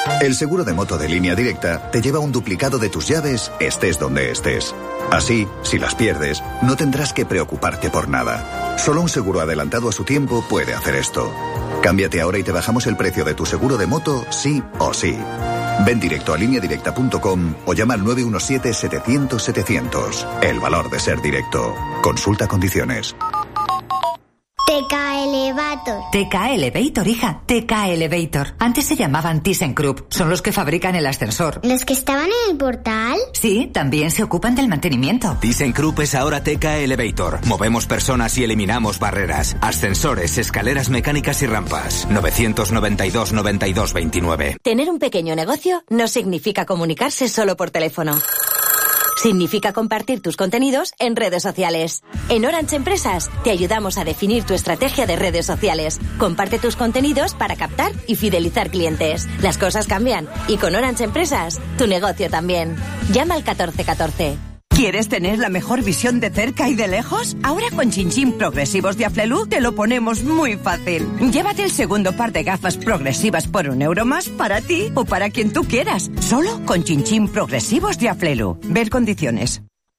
El seguro de moto de Línea Directa te lleva un duplicado de tus llaves, estés donde estés. Así, si las pierdes, no tendrás que preocuparte por nada. Solo un seguro adelantado a su tiempo puede hacer esto. Cámbiate ahora y te bajamos el precio de tu seguro de moto, sí o sí. Ven directo a lineadirecta.com o llama al 917-700-700. El valor de ser directo. Consulta condiciones. TK Elevator. TK Elevator, hija. TK Elevator. Antes se llamaban ThyssenKrupp. Son los que fabrican el ascensor. ¿Los que estaban en el portal? Sí, también se ocupan del mantenimiento. ThyssenKrupp es ahora TK Elevator. Movemos personas y eliminamos barreras. Ascensores, escaleras mecánicas y rampas. 992 92 29. Tener un pequeño negocio no significa comunicarse solo por teléfono. Significa compartir tus contenidos en redes sociales. En Orange Empresas te ayudamos a definir tu estrategia de redes sociales. Comparte tus contenidos para captar y fidelizar clientes. Las cosas cambian y con Orange Empresas tu negocio también. Llama al 1414. ¿Quieres tener la mejor visión de cerca y de lejos? Ahora con Chinchín Progresivos de Aflelu te lo ponemos muy fácil. Llévate el segundo par de gafas progresivas por €1 más para ti o para quien tú quieras. Solo con Chinchín Progresivos de Aflelu. Ver condiciones.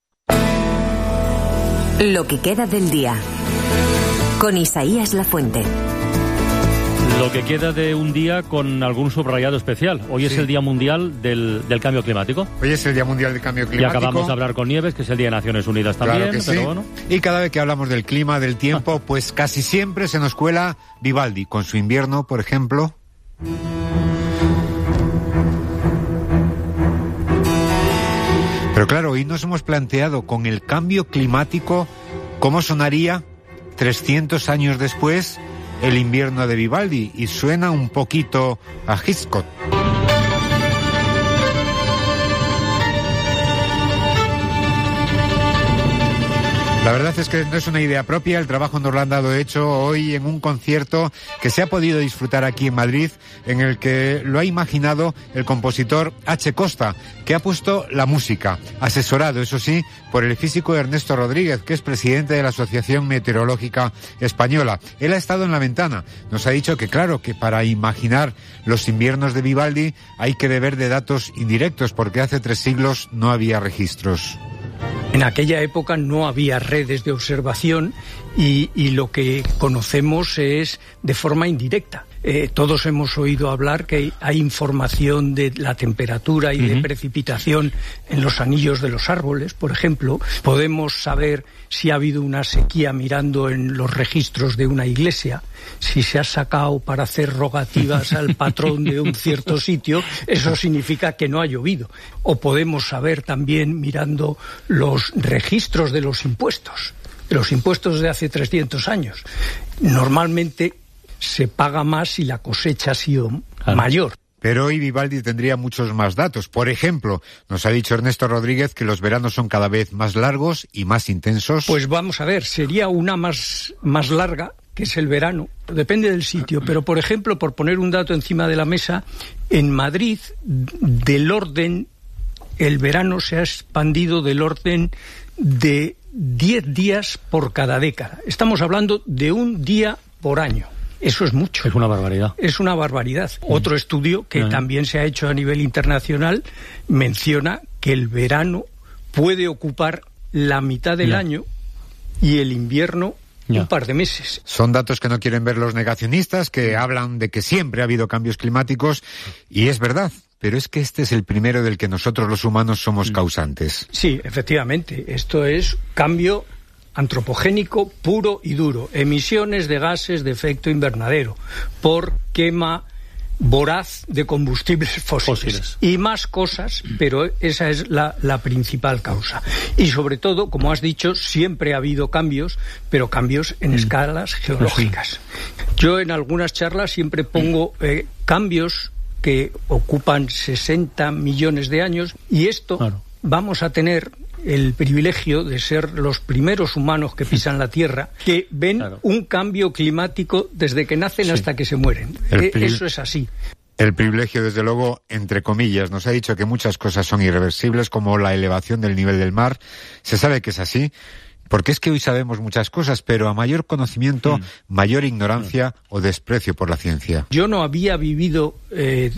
Lo que queda del día. Con Isaías Lafuente. Lo que queda de un día con algún subrayado especial. Hoy es el Día Mundial del Cambio Climático. Hoy es el Día Mundial del Cambio Climático. Y acabamos de hablar con Nieves, que es el Día de Naciones Unidas también. Claro que pero sí. Bueno. Y cada vez que hablamos del clima, del tiempo, pues casi siempre se nos cuela Vivaldi, con su Invierno, por ejemplo. Pero claro, hoy nos hemos planteado con el cambio climático cómo sonaría 300 años después el Invierno de Vivaldi, y suena un poquito a Hitchcock. La verdad es que no es una idea propia, el trabajo nos lo han dado hecho hoy en un concierto que se ha podido disfrutar aquí en Madrid, en el que lo ha imaginado el compositor H. Costa, que ha puesto la música, asesorado, eso sí, por el físico Ernesto Rodríguez, que es presidente de la Asociación Meteorológica Española. Él ha estado en la ventana, nos ha dicho que claro, que para imaginar los inviernos de Vivaldi hay que beber de datos indirectos, porque hace 3 siglos no había registros. En aquella época no había redes de observación y lo que conocemos es de forma indirecta. Todos hemos oído hablar que hay información de la temperatura y de precipitación en los anillos de los árboles, por ejemplo. Podemos saber si ha habido una sequía mirando en los registros de una iglesia, si se ha sacado para hacer rogativas al patrón de un cierto sitio, eso significa que no ha llovido. O podemos saber también mirando los registros de los impuestos de hace 300 años. Normalmente se paga más si la cosecha ha sido mayor. Pero hoy Vivaldi tendría muchos más datos. Por ejemplo, nos ha dicho Ernesto Rodríguez que los veranos son cada vez más largos y más intensos. Pues vamos a ver, sería una más larga, que es el verano. Depende del sitio, pero por ejemplo, por poner un dato encima de la mesa, en Madrid, el verano se ha expandido del orden de 10 días por cada década. Estamos hablando de un día por año. Eso es mucho. Es una barbaridad. Es una barbaridad. Otro estudio que también se ha hecho a nivel internacional menciona que el verano puede ocupar la mitad del año y el invierno un par de meses. Son datos que no quieren ver los negacionistas, que hablan de que siempre ha habido cambios climáticos, y es verdad. Pero es que este es el primero del que nosotros los humanos somos causantes. Sí, efectivamente. Esto es cambio antropogénico puro y duro. Emisiones de gases de efecto invernadero por quema voraz de combustibles fósiles. Y más cosas, pero esa es la principal causa. Y sobre todo, como has dicho, siempre ha habido cambios, pero cambios en escalas geológicas. Yo en algunas charlas siempre pongo cambios que ocupan 60 millones de años, y esto vamos a tener el privilegio de ser los primeros humanos que pisan la Tierra, que ven un cambio climático desde que nacen hasta que se mueren. Eso es así. El privilegio, desde luego, entre comillas. Nos ha dicho que muchas cosas son irreversibles, como la elevación del nivel del mar. Se sabe que es así, porque es que hoy sabemos muchas cosas, pero a mayor conocimiento, mayor ignorancia o desprecio por la ciencia. Yo no había vivido